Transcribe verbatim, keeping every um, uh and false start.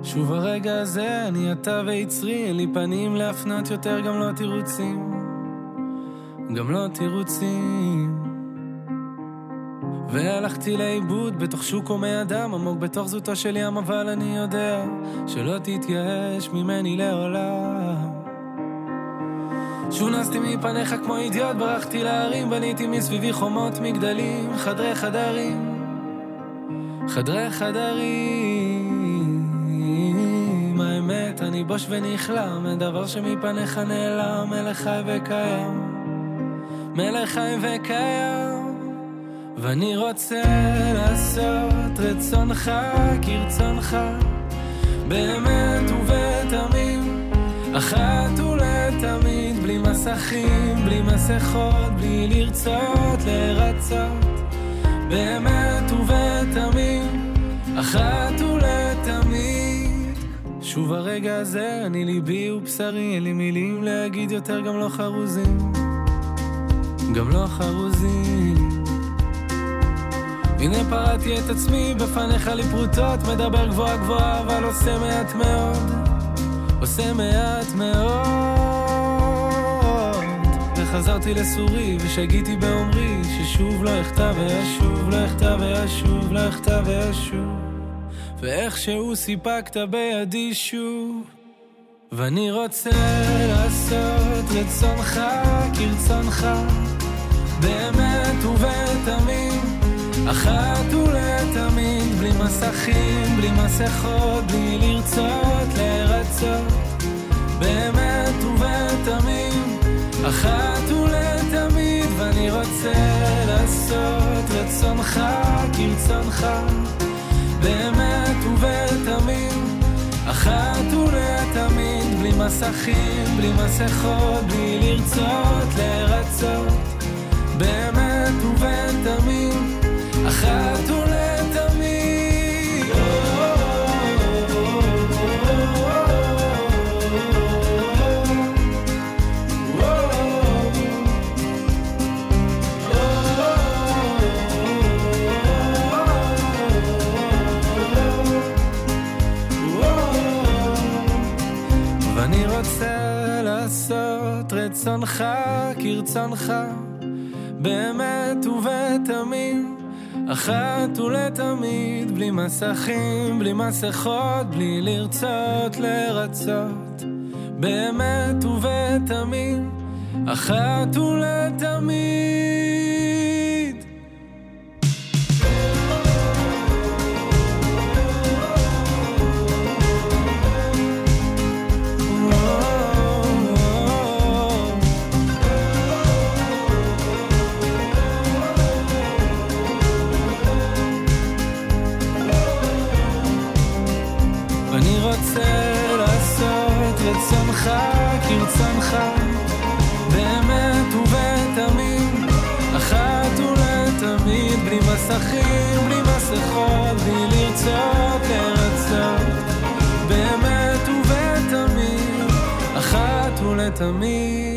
שוב הרגע הזה, אני אתה ויצרי, אין לי פנים להפנות יותר, גם לא תירוצים, גם לא תירוצים. והלכתי לאיבוד בתוך שוק הומי אדם, עמוק בתוך זאתו של ים, אבל אני יודע שלא תתייאש ממני לעולם. שוב נסתי מפניך כמו אידיוט, ברחתי להרים, בניתי מסביבי חומות מגדלים, חדרי חדרים, חדרי חדרים. האמת אני בוש ונכלם, הדבר שמפניך נעלם, מלך חי וקיים, מלך חי וקיים. ואני רוצה לעשות רצונך כרצונך, באמת ובתמים, אחת ולתמיד, בלי מסכים, בלי מסכות, בלי לרצות לרצות, באמת ובתמים, אחת ולתמיד. שוב הרגע הזה, אני ליבי ובשרי, אין לי מילים להגיד יותר, גם לא חרוזים, גם לא חרוזים. הנה פרעתי את עצמי בפניך לפרוטות, מדבר גבוהה גבוהה אבל עושה מעט מאוד, עושה מעט מאוד. וחזרתי לסורי ושגיתי באומרי, ששוב לא אכתב וישוב, לא אכתב וישוב, לא אכתב וישוב. ואיכשהו סיפקת בידי שוב. ואני רוצה לעשות רצונך כרצונך, באמת ובתמים, אחת ולתמיד, בלי מסכים, בלי מסכות, בלי לרצות לרצות, באמת ובתמים, אחת ולתמיד. ואני רוצה לעשות רצונך כרצונך, באמת ובתמים, אחת ולתמיד, בלי מסכים, בלי מסכות, בלי לרצות לרצות, באמת ובתמים, אחת ולתמיד. ואני רוצה לעשות רצונך כרצונך, באמת ובתמים, אחת ולתמיד, בלי מסכים, בלי מסכות, בלי לרצות לרצות, באמת ובתמים, אחת ולתמיד. ואני רוצה לעשות רצונך כרצונך, באמת ובתמים, אחת ולתמיד, בלי מסכים, בלי מסכות, בלי לרצות לרצות, באמת ובתמים, אחת ולתמיד.